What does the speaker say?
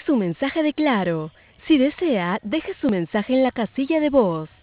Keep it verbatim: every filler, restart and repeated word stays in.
su mensaje de Claro. Si desea, deje su mensaje en la casilla de voz.